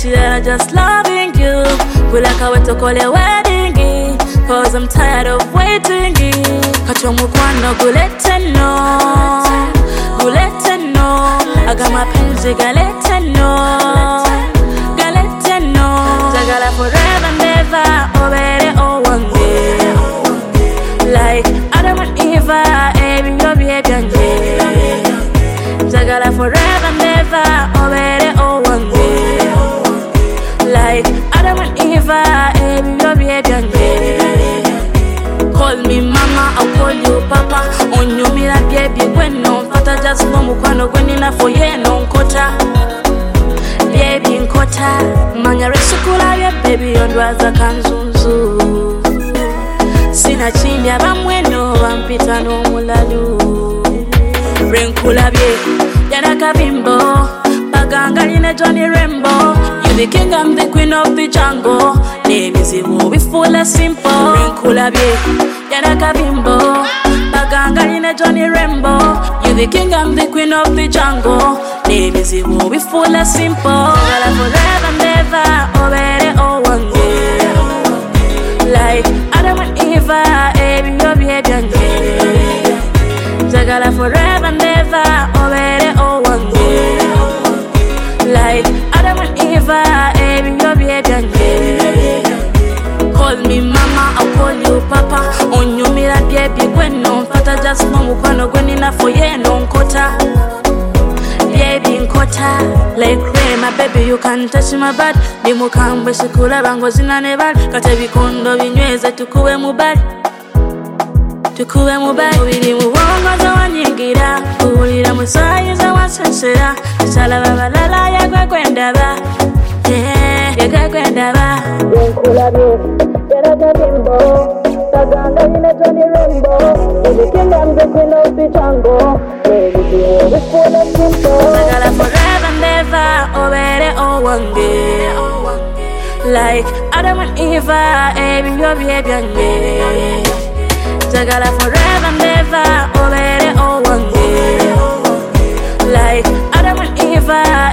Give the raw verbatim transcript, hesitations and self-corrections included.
chillin', just loving you. We like how we to call it wedding, cause I'm tired of waiting. Kachomu kwano gulete no, gulete no. I got my penzi galete no, galete no. Jagala forever and ever, obere oh one day. Like Adam and Eva, baby, your baby and yeah. Jagala forever and ever, obere oh one day. Like Adam and Eva, baby, your baby and yeah. Call me mama, I'll call you papa. On you me la baby when no fata just no mukwano gweni na foye no nkota. Baby nkota, manyare sukula ya baby ondwaza kanzunzu. Sina chini abamweno bampita no mulalu. Renkula bye, yana kabimbo. Baganga line Johnny Rainbow. You the king, I'm the queen of the jungle. Name is it will be full and simple. Renkula bye, yana kabimbo. Baganga line Johnny Rainbow. You the king, I'm the queen of the jungle. Name is it will be full and simple. Jagala forever and ever, obere oh one day. Like Adam and Eva, baby, your baby and yeah. Jagala forever and ever, obere oh one day. Like Adam and Eva, baby, your baby and yeah. Call me mama, I'll call you papa. On you me la baby when no fata just no mukwano gweni na foye no nkota. Baby nkota, like rain, my baby you can touch my butt. Ni mukambe shikula bango zina nebal. Kate bikondo binyweze tukuwe mubali. Tukuwe mubali. Ubiri muwongo za wanyingira. Kuhulira musayi za wansensera. Chala babalala yagwe kwenda ba. Yeah, yagwe kwenda ba. Renkula bye, yana kabimbo. Baganga line Johnny Rainbow. You the king, I'm the queen of the jungle. Baby, you always full of simple. Jagala forever and ever, obere oh one day. Like Adam and Eva, baby, your baby and yeah. Jagala forever and ever, obere oh one day. Like Adam and Eva,